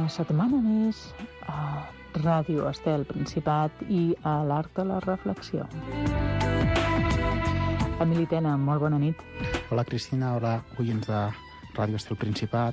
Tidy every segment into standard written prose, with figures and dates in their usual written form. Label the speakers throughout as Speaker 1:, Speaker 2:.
Speaker 1: setmana més a Ràdio Estel Principat i a l'Art de la Reflexió. Emili Tena, molt bona nit.
Speaker 2: Hola Cristina, hola oients de Ràdio Estel Principat.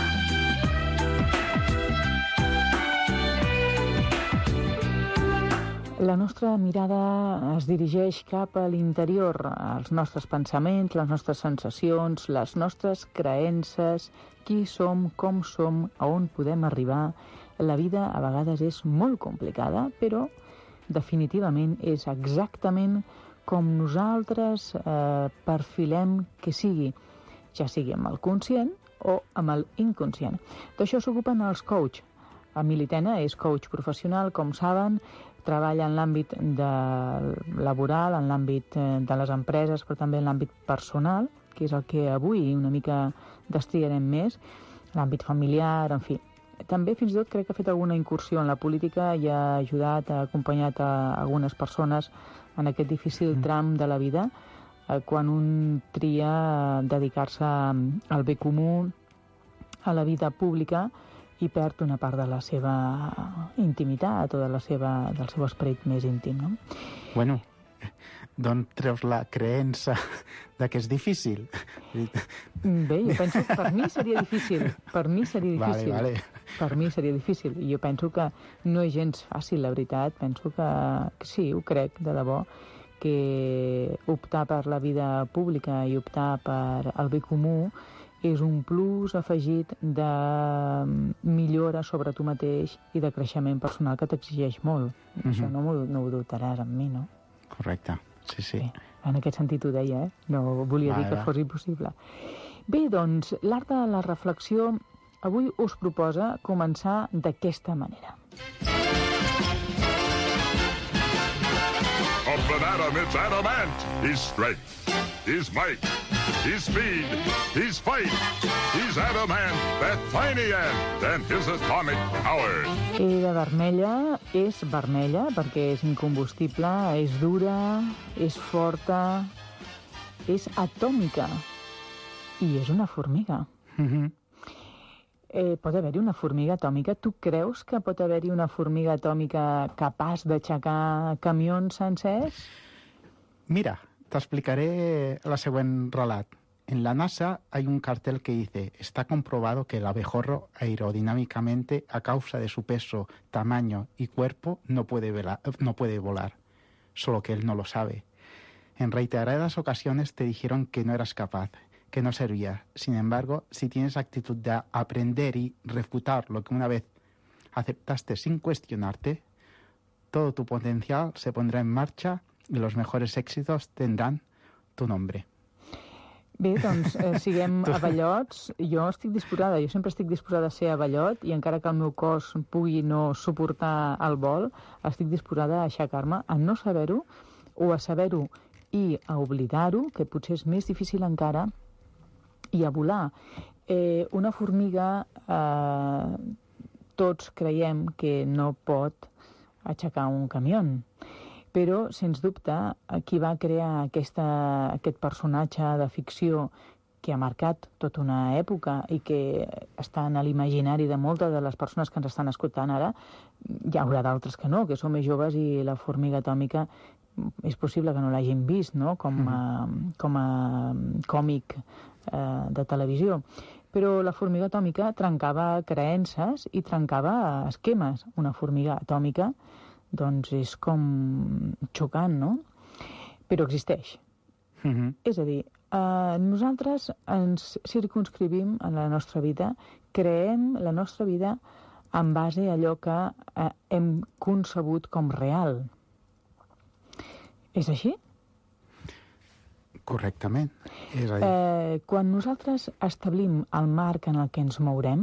Speaker 1: La nostra mirada es dirigeix cap a l'interior, als nostres pensaments, les nostres sensacions, les nostres creences, qui som, com som, a on podem arribar. La vida a vegades és molt complicada, però definitivament és exactament com nosaltres perfilem que sigui, ja sigui amb el conscient o amb el inconscient. D'això s'ocupen els coach. Emili Tena és coach professional, com saben, treballa en l'àmbit laboral, en l'àmbit de les empreses, però també en l'àmbit personal, que és el que avui una mica destriarem més, l'àmbit familiar, en fi. També, fins i tot, crec que ha fet alguna incursió en la política i ha ajudat, ha acompanyat a algunes persones en aquest difícil tram de la vida, quan un tria dedicar-se al bé comú, a la vida pública, i perd una part de la seva intimitat o del seu esperit més íntim, no?
Speaker 2: Bueno, d'on treus la creença de que és difícil?
Speaker 1: Bé, jo penso que per mi seria difícil.
Speaker 2: Vale.
Speaker 1: Per mi seria difícil. I jo penso que no és gens fàcil, la veritat. Penso que sí, ho crec, de debò, que optar per la vida pública i optar per el bé comú és un plus afegit de millora sobre tu mateix i de creixement personal que t'exigeix molt. Això no ho dubtaràs amb mi, no?
Speaker 2: Correcte, sí.
Speaker 1: Bé, en aquest sentit ho deia, No volia dir que fos impossible. Bé, doncs, l'art de la reflexió avui us proposa començar d'aquesta manera.
Speaker 3: Of an atom, it's adamant. His strength, his might, his speed, his fight. He's adamant, that tiny ant, and his atomic power.
Speaker 1: I de vermella és vermella perquè és incombustible, és dura, és forta, és atòmica i és una formiga. Pot haver-hi una formiga atòmica? Tu creus que pot haver-hi una formiga atòmica capaç d'aixecar camions sencers?
Speaker 2: Mira, t'explicaré el següent relat. En la NASA hay un cartel que dice: está comprobado que el abejorro aerodinámicamente, a causa de su peso, tamaño y cuerpo, no puede volar. Solo que él no lo sabe. En reiteradas ocasiones te dijeron que no eras capaz, que no servía. Sin embargo, si tienes actitud de aprender y refutar lo que una vez aceptaste sin cuestionarte, todo tu potencial se pondrá en marcha y los mejores éxitos tendrán tu nombre.
Speaker 1: Bé, doncs, siguem avellots. Jo sempre estic disposada a ser avellot i encara que el meu cos pugui no suportar el vol, estic disposada a aixecar-me, a no saber-ho o a saber-ho i a oblidar-ho, que potser és més difícil encara, i a volar. Una formiga, tots creiem que no pot aixecar un camió, però, sens dubte, qui va crear aquest personatge de ficció que ha marcat tota una època i que està en l'imaginari de moltes de les persones que ens estan escoltant ara, hi haurà d'altres que no, que som més joves i la formiga atòmica és possible que no l'hagin vist, no?, com a còmic de televisió. Però la formiga atòmica trencava creences i trencava esquemes. Una formiga atòmica, doncs, és com xocant, no? Però existeix. És a dir, nosaltres ens circumscrivim en la nostra vida, creem la nostra vida en base a allò que hem concebut com real. És així?
Speaker 2: Correctament. És a dir...
Speaker 1: Quan nosaltres establim el marc en el que ens mourem,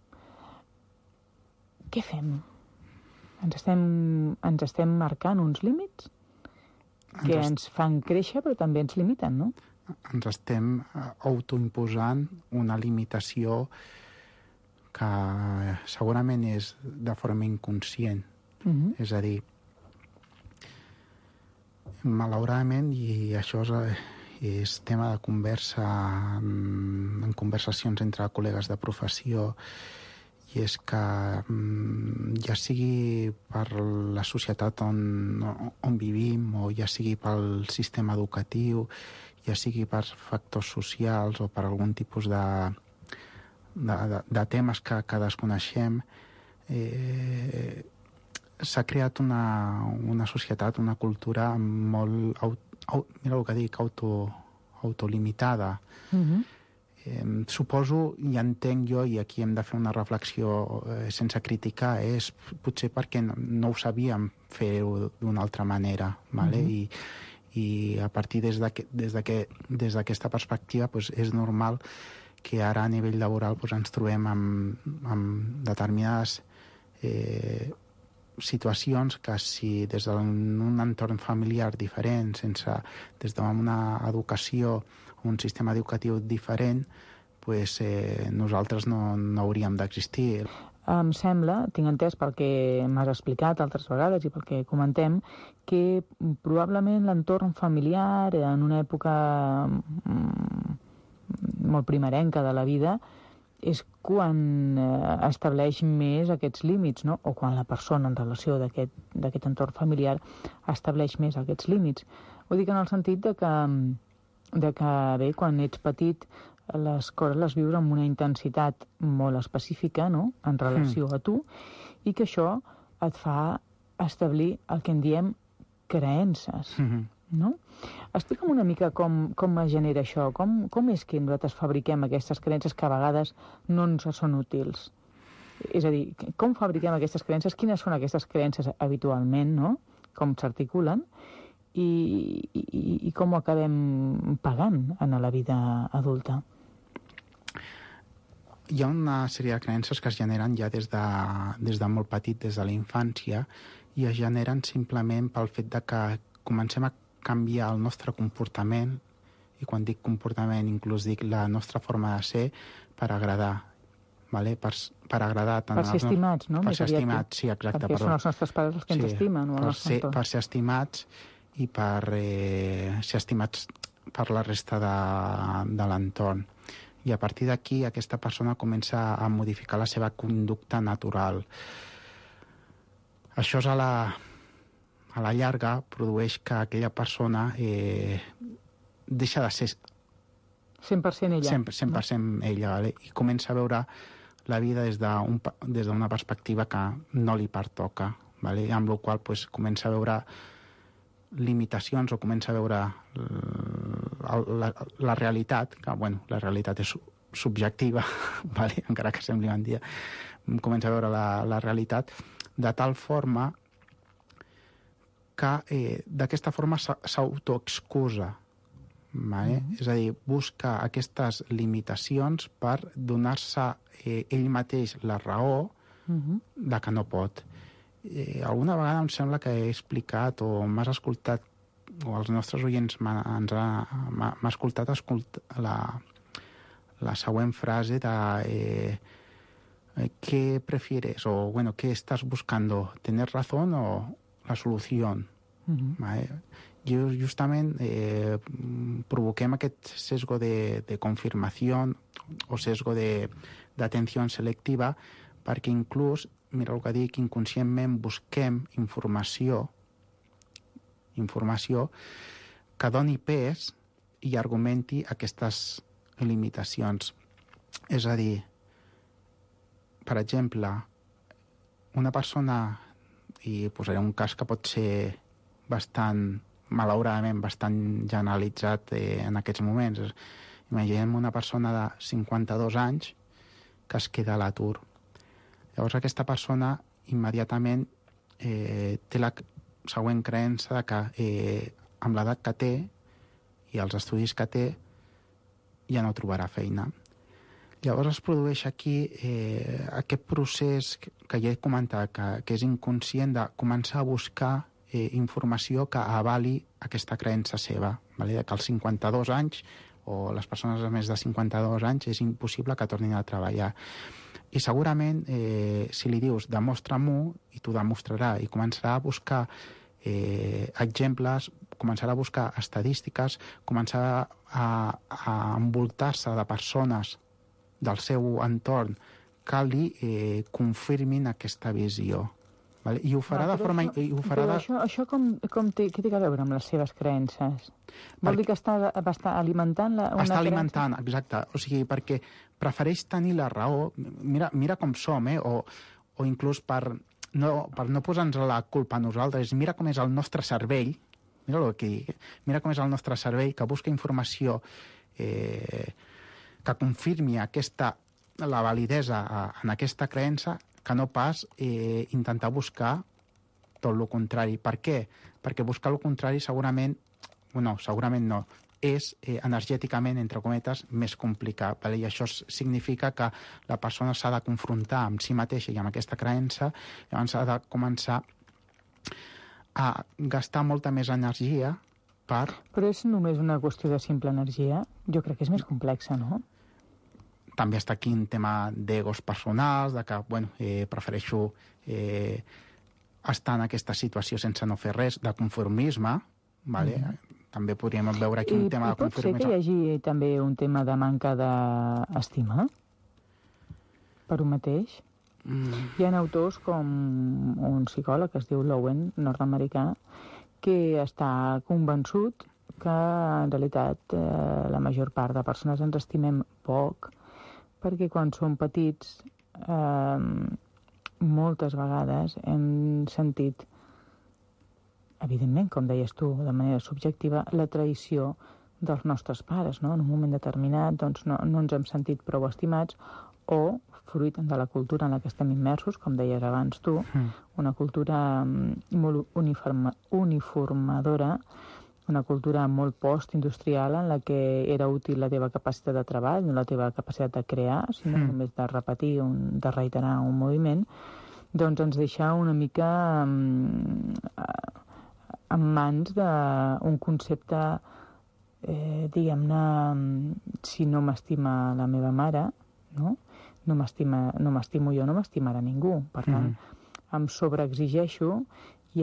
Speaker 1: què fem? Ens estem marcant uns límits que ens fan créixer però també ens limiten, no?
Speaker 2: Ens estem autoimposant una limitació que segurament és de forma inconscient. És a dir, malauradament, i això és tema de conversa en conversacions entre col·legues de professió i és que ja sigui per la societat on vivim o ja sigui pel sistema educatiu, ja sigui per factors socials o per algun tipus de temes que desconeixem, s'ha creat una societat, una cultura molt, mira el que dic, autolimitada. Suposo, i entenc jo, i aquí hem de fer una reflexió sense criticar, és potser perquè no ho sabíem fer-ho d'una altra manera, vale? I a partir des d'aquesta perspectiva és normal que ara a nivell laboral ens trobem amb determinades situacions que si des d'un entorn familiar diferent, des d'una educació, un sistema educatiu diferent, nosaltres no hauríem d'existir.
Speaker 1: Em sembla, tinc entès pel que m'has explicat altres vegades i pel que comentem, que probablement l'entorn familiar en una època molt primerenca de la vida és quan estableix més aquests límits, no? O quan la persona en relació d'aquest entorn familiar estableix més aquests límits. Ho dic en el sentit de que bé, quan ets petit les coses les vius amb una intensitat molt específica, no?, en relació a tu, i que això et fa establir el que en diem creences, no? Explica'm una mica com es genera això, com és que nosaltres fabriquem aquestes creences que a vegades no ens són útils. És a dir, com fabriquem aquestes creences, quines són aquestes creences habitualment, no?, com s'articulen, i com ho acabem pagant en la vida adulta.
Speaker 2: Hi ha una sèrie de creences que es generen ja des de molt petit, des de la infància, i es generen simplement pel fet de que comencem a canviar el nostre comportament, i quan dic comportament inclús dic la nostra forma de ser, per agradar, ¿vale? Per agradar tant
Speaker 1: per ser estimats, no?
Speaker 2: Per ser estimats, sí, exacte.
Speaker 1: Perquè són els nostres pares els que ens estimen.
Speaker 2: Per ser estimats i per ser estimats per la resta de l'entorn. I a partir d'aquí aquesta persona comença a modificar la seva conducta natural. Això a la llarga produeix que aquella persona deixa de ser
Speaker 1: 100% ella.
Speaker 2: 100% ella, vale? I comença a veure la vida des d'una perspectiva que no li pertoca, vale? Amb la qual cosa comença a veure limitacions o comença a veure la realitat, que la realitat és subjectiva, vale? Encara que sembli mentida, comença a veure la realitat de tal forma que d'aquesta forma s'autoexcusa, vale? És a dir, busca aquestes limitacions per donar-se ell mateix la raó de que no pot. Alguna vegada em sembla que he explicat o m'has escoltat, o els nostres oients m'ha escoltat la següent frase de ¿qué prefieres? O, ¿qué estás buscando? ¿Tener razón o la solución? ¿Vale? Justament provoquem aquest sesgo de confirmació o sesgo d'atenció selectiva perquè inclús, mira el que dic, inconscientment busquem informació que doni pes i argumenti aquestes limitacions. És a dir, per exemple, una persona, i posaré un cas que pot ser malauradament bastant generalitzat en aquests moments. Imaginem una persona de 52 anys que es queda a l'atur. Llavors aquesta persona immediatament té la següent creença de que amb l'edat que té i els estudis que té ja no trobarà feina. Llavors es produeix aquí aquest procés que ja he comentat, que és inconscient de començar a buscar informació que avali aquesta creença seva, vale? Que als 52 anys o les persones de més de 52 anys és impossible que tornin a treballar. I segurament, si li dius demostra-m'ho, i t'ho demostrarà, i començarà a buscar exemples, començarà a buscar estadístiques, començarà a envoltar-se de persones del seu entorn que li confirmin aquesta visió. Vale? I ho farà de forma...
Speaker 1: Això què té a veure amb les seves creences? Vol dir que està alimentant una creença?
Speaker 2: Està alimentant, exacte. O sigui, perquè prefereix tenir la raó. Mira com som, o inclús per no posar-nos la culpa a nosaltres. Mira com és el nostre cervell, mira com és el nostre cervell, que busca informació que confirmi la validesa en aquesta creença, que no pas intentar buscar tot el contrari. Per què? Perquè buscar el contrari segurament no, és energèticament, entre cometes, més complicat. Vale? I això significa que la persona s'ha de confrontar amb si mateixa i amb aquesta creença, llavors ha de començar a gastar molta més energia per...
Speaker 1: Però és només una qüestió de simple energia? Jo crec que és més complexa, no?
Speaker 2: També està aquí un tema d'egos personals, de que, prefereixo estar en aquesta situació sense no fer res, de conformisme, vale? També podríem veure aquí un tema de conformisme.
Speaker 1: I pot ser que hi hagi també un tema de manca d'estima per un mateix? Hi ha autors com un psicòleg que es diu Lowen, nord-americà, que està convençut que en realitat la major part de persones ens estimem poc, perquè quan som petits moltes vegades hem sentit, evidentment, com deies tu, de manera subjectiva, la traïció dels nostres pares, no? En un moment determinat doncs, no ens hem sentit prou estimats, o fruit de la cultura en la que estem immersos, com deies abans tu, una cultura molt uniformadora, una cultura molt post-industrial en la que era útil la teva capacitat de treball, no la teva capacitat de crear, sinó només de repetir, de reiterar un moviment, doncs ens deixa una mica en mans d'un concepte, diguem-ne, si no m'estima la meva mare, no m'estimo jo, no m'estimarà ningú. Per tant, em sobreexigeixo i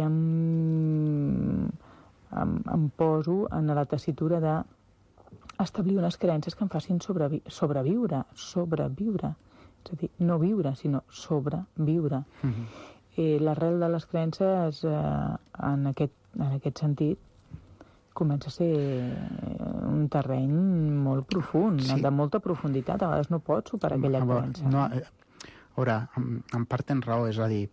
Speaker 1: em poso en la tessitura d'establir unes creences que em facin sobreviure. És a dir, no viure, sinó sobreviure. L'arrel de les creences, en aquest sentit, comença a ser un terreny molt profund, de molta profunditat. A vegades no pots superar aquella creença.
Speaker 2: No, a veure, en part tens raó, és a dir,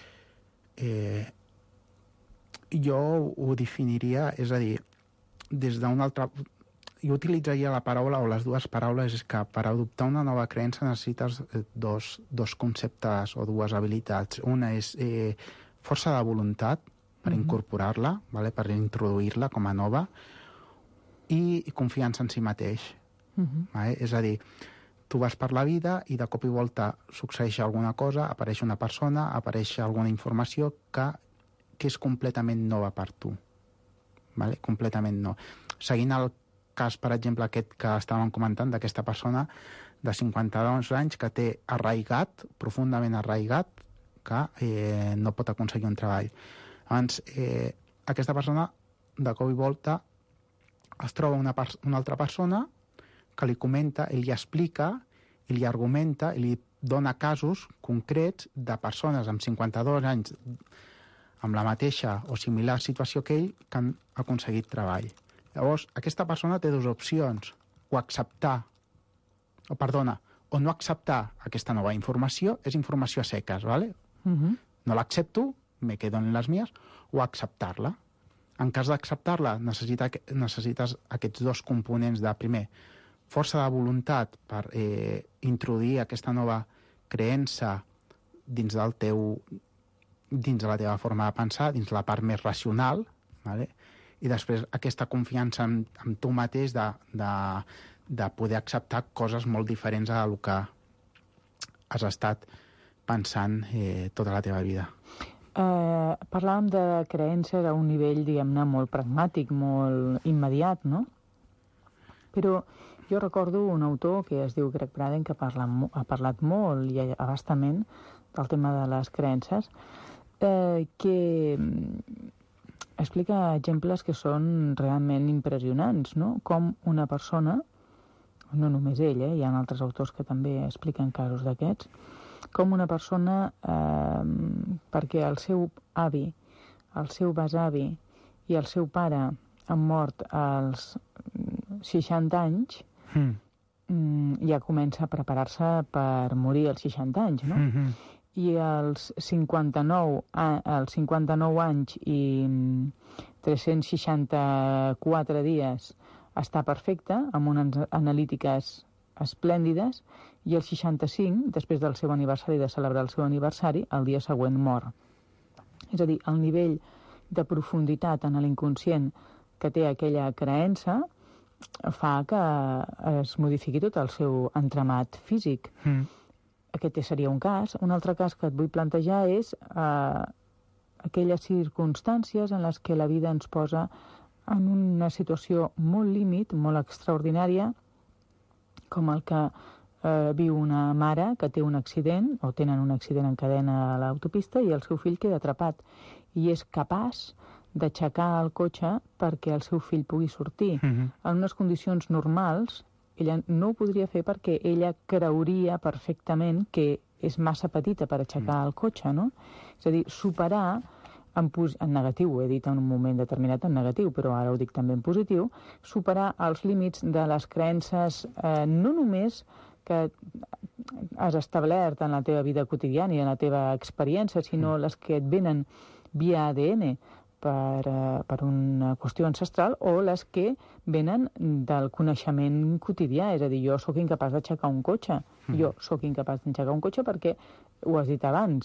Speaker 2: jo ho definiria, és a dir, des d'un altre... Jo utilitzaria la paraula, o les dues paraules, és que per adoptar una nova creença necessites dos conceptes o dues habilitats. Una és força de voluntat per incorporar-la, vale? Per introduir-la com a nova, i confiança en si mateix. Vale? És a dir, tu vas per la vida i de cop i volta succeeix alguna cosa, apareix una persona, apareix alguna informació que és completament nova per tu. Vale? Completament no. Seguint el cas, per exemple, aquest que estàvem comentant, d'aquesta persona de 52 anys que té arraigat, profundament arraigat, que no pot aconseguir un treball. Llavors, aquesta persona, de cop i volta, es troba una altra persona que li comenta, i li explica, i li argumenta, i li dona casos concrets de persones amb 52 anys amb la mateixa o similar situació que ell, que han aconseguit treball. Llavors, aquesta persona té dues opcions, o no acceptar aquesta nova informació, és informació a seques, ¿vale? No l'accepto, me quedo en les mies, o acceptar-la. En cas d'acceptar-la, necessites aquests dos components de, primer, força de voluntat per introduir aquesta nova creença dins de la teva forma de pensar, dins la part més racional, ¿vale? I després aquesta confiança en tu mateix de poder acceptar coses molt diferents del que has estat pensant tota la teva vida.
Speaker 1: Parlàvem de creences a un nivell, diguem-ne, molt pragmàtic, molt immediat, no? Però jo recordo un autor que es diu Greg Braden, que ha parlat molt i abastament del tema de les creences, que explica exemples que són realment impressionants, no? Com una persona, no només ell, hi ha altres autors que també expliquen casos d'aquests, com una persona, perquè el seu avi, el seu besavi i el seu pare han mort als 60 anys, ja comença a preparar-se per morir als 60 anys, no? I als 59 anys i 364 dies està perfecte, amb unes analítiques esplèndides, i el 65, després del seu aniversari, de celebrar el seu aniversari, el dia següent mor. És a dir, el nivell de profunditat en l'inconscient que té aquella creença fa que es modifiqui tot el seu entramat físic. Aquest seria un cas. Un altre cas que et vull plantejar és aquelles circumstàncies en les que la vida ens posa en una situació molt límit, molt extraordinària, com el que viu una mare que té un accident, o tenen un accident en cadena a l'autopista, i el seu fill queda atrapat. I és capaç d'aixecar el cotxe perquè el seu fill pugui sortir. En unes condicions normals, ella no ho podria fer perquè ella creuria perfectament que és massa petita per aixecar el cotxe, no? És a dir, superar, en negatiu, ho he dit en un moment determinat en negatiu, però ara ho dic també en positiu, superar els límits de les creences, no només que has establert en la teva vida quotidiana i en la teva experiència, sinó les que et venen via ADN, per una qüestió ancestral, o les que venen del coneixement quotidià. És a dir, jo sóc incapaç d'aixecar un cotxe. Jo sóc incapaç d'aixecar un cotxe perquè, ho has dit abans,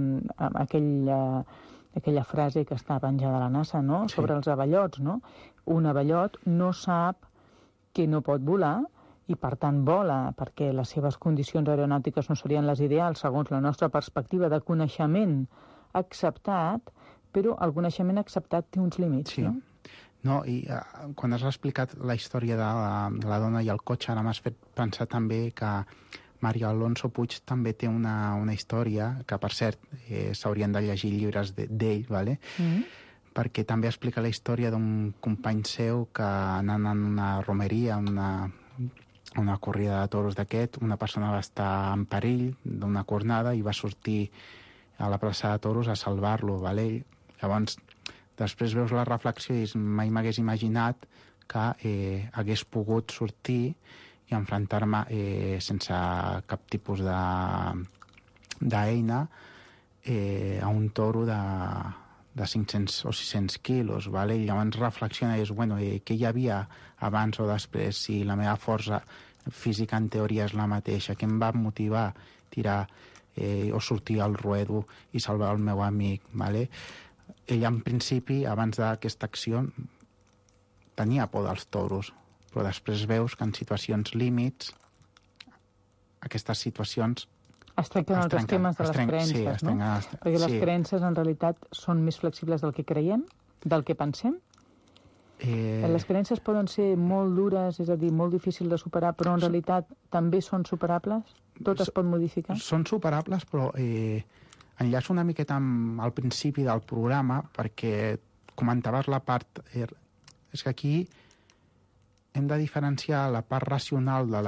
Speaker 1: aquella frase que està penjada a la NASA, no? Sobre els avellots, no? Un avellot no sap que no pot volar i, per tant, vola, perquè les seves condicions aeronàutiques no serien les ideals segons la nostra perspectiva de coneixement acceptat, però el coneixement acceptat té uns límits, no?
Speaker 2: No, i quan has explicat la història de la dona i el cotxe, ara m'has fet pensar també que Mario Alonso Puig també té una història, que per cert s'haurien de llegir llibres d'ell, ¿vale? Perquè també explica la història d'un company seu que anant en una romeria, una corrida de toros d'aquest, una persona va estar en perill d'una cornada i va sortir a la plaça de toros a salvar-lo, ¿vale? Llavors, després veus la reflexió i mai m'hagués imaginat que hagués pogut sortir i enfrontar-me sense cap tipus d'eina a un toro de 500 o 600 quilos, ¿vale? I llavors reflexiona i dius, bueno, què hi havia abans o després? Si la meva força física en teoria és la mateixa, què em va motivar a tirar o sortir al ruedo i salvar el meu amic, ¿vale? Ell, en principi, abans d'aquesta acció, tenia por dels toros, però després veus que en situacions límits, aquestes situacions
Speaker 1: es trenquen els esquemes de les creences, no? Perquè les creences, en realitat, són més flexibles del que creiem, del que pensem. Les creences poden ser molt dures, és a dir, molt difícils de superar, però en realitat també són superables? Tot es pot modificar?
Speaker 2: Són superables, però enllaço una miqueta al principi del programa, perquè comentaves la part... És que aquí hem de diferenciar la part racional de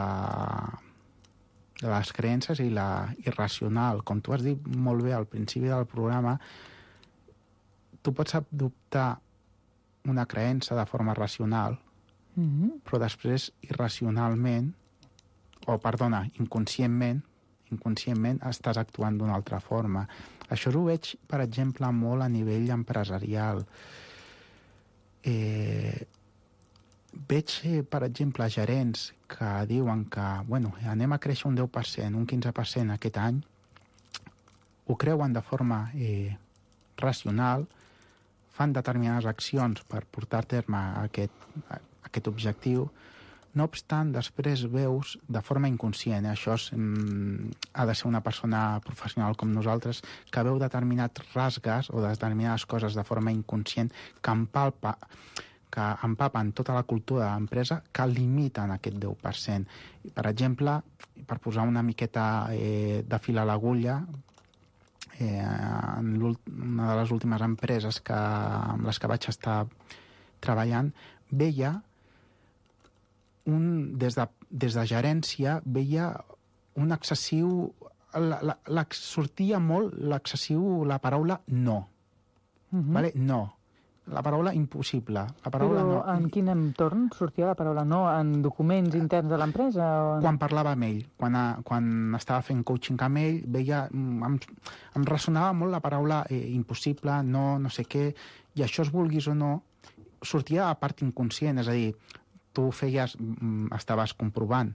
Speaker 2: les creences i la irracional. Com tu has dit molt bé al principi del programa, tu pots adoptar una creença de forma racional, però després irracionalment, inconscientment estàs actuant d'una altra forma. Això ho veig, per exemple, molt a nivell empresarial. Veig, per exemple, gerents que diuen que anem a créixer un 10%, un 15% aquest any, ho creuen de forma racional, fan determinades accions per portar a terme aquest objectiu. No obstant, després veus de forma inconscient, això ha de ser una persona professional com nosaltres, que veu determinats rasgues o determinades coses de forma inconscient que empapen tota la cultura de l'empresa, que limiten aquest 10%. Per exemple, per posar una miqueta de fil a l'agulla, en una de les últimes empreses amb les que vaig estar treballant, veia des de gerència veia un excessiu... sortia molt la paraula no. Vale? No. La paraula impossible. La paraula
Speaker 1: Però
Speaker 2: no.
Speaker 1: en quin entorn sortia la paraula no? En documents interns de l'empresa?
Speaker 2: Quan parlava amb ell, quan estava fent coaching amb ell, veia, em ressonava molt la paraula impossible, no sé què, i això es vulguis o no, sortia a part inconscient, és a dir, tu estaves comprovant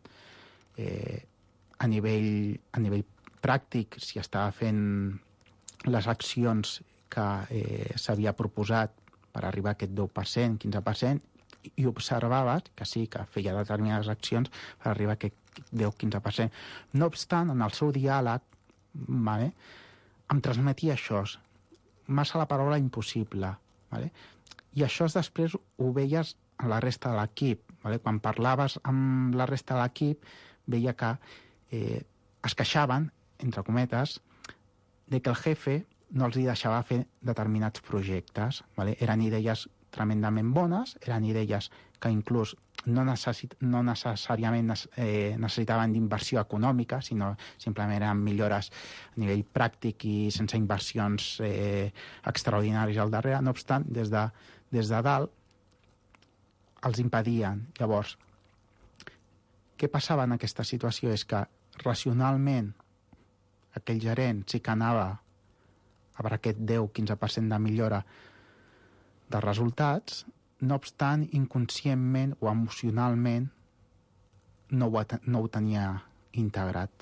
Speaker 2: a nivell pràctic si estava fent les accions que s'havia proposat per arribar a aquest 10%, 15%, i observaves que sí, que feia determinades accions per arribar a aquest 10-15%. No obstant, en el seu diàleg, vale, em transmetia això, massa la paraula impossible. Vale? I això després ho veies a la resta de l'equip. Vale? Quan parlaves amb la resta de l'equip, veia que es queixaven, entre cometes, de que el jefe no els deixava fer determinats projectes. Vale? Eren idees tremendament bones, eren idees que inclús no necessàriament necessitaven d'inversió econòmica, sinó simplement eren millores a nivell pràctic i sense inversions extraordinàries al darrere. No obstant, des de dalt els impedien. Llavors, què passava en aquesta situació? És que racionalment aquell gerent sí que anava a per aquest 10-15% de millora de resultats, no obstant, inconscientment o emocionalment no ho tenia integrat.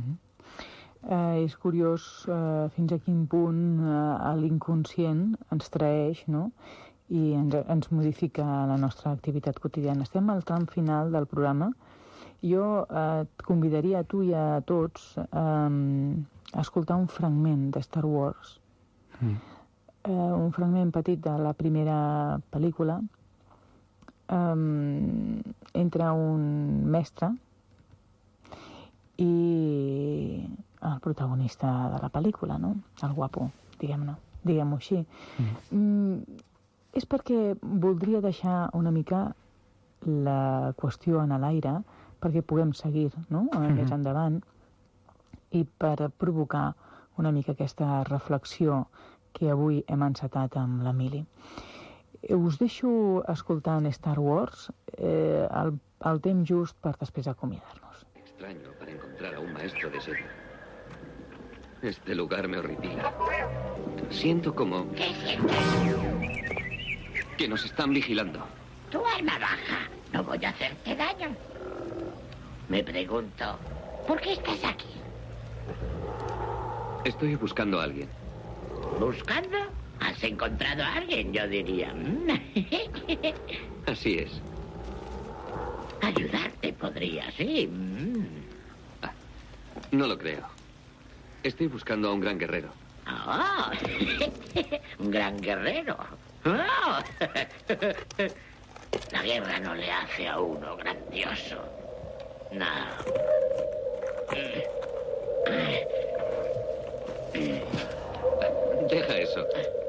Speaker 1: És curiós fins a quin punt l'inconscient ens traeix, no? I ens modifica la nostra activitat quotidiana. Estem al tram final del programa. Jo et convidaria a tu i a tots a escoltar un fragment de Star Wars. Un fragment petit de la primera pel·lícula. Entra un mestre i el protagonista de la pel·lícula, no? El guapo, diguem-ho així. És perquè voldria deixar una mica la qüestió en l'aire perquè puguem seguir, no? Més endavant, i per provocar una mica aquesta reflexió que avui hem encetat amb l'Emili. Us deixo escoltant Star Wars el temps just per després acomiadar-nos.
Speaker 4: Extraño para encontrar a un maestro de Jedi. Este lugar me horripila. Siento como...
Speaker 5: ¿Qué sientes?
Speaker 4: que nos están vigilando.
Speaker 5: Tu arma baja. No voy a hacerte daño. Me pregunto, ¿por qué estás aquí?
Speaker 4: Estoy buscando a alguien.
Speaker 5: ¿Buscando? ¿Has encontrado a alguien? Yo diría.
Speaker 4: Así es.
Speaker 5: Ayudarte podría, sí.
Speaker 4: No lo creo. Estoy buscando a un gran guerrero.
Speaker 5: Oh, un gran guerrero. Oh. La guerra no le hace a uno grandioso. No.
Speaker 4: Deja eso.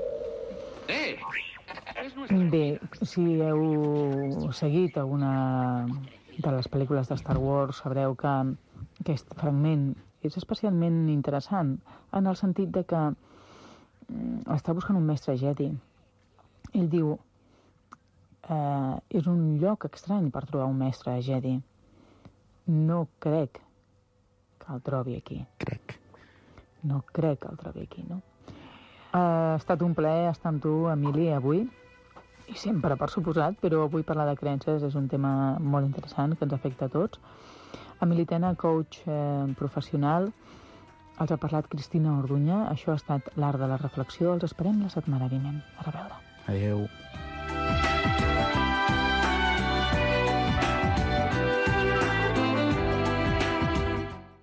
Speaker 1: Bé, si heu seguit alguna de les pel·lícules de Star Wars, sabreu que aquest fragment és especialment interessant en el sentit de que està buscant un mestre Jedi. Ell diu, és un lloc estrany per trobar un mestre Jedi. No crec que el trobi aquí. No crec que el trobi aquí, no? Ha estat un plaer estar amb tu, Emili, avui. I sempre, per suposat, però avui parlar de creences és un tema molt interessant que ens afecta a tots. Emili Tena, coach professional. Els ha parlat Cristina Orduña. Això ha estat l'Art de la Reflexió. Els esperem la setmana vinent. A reveure.
Speaker 2: Adéu.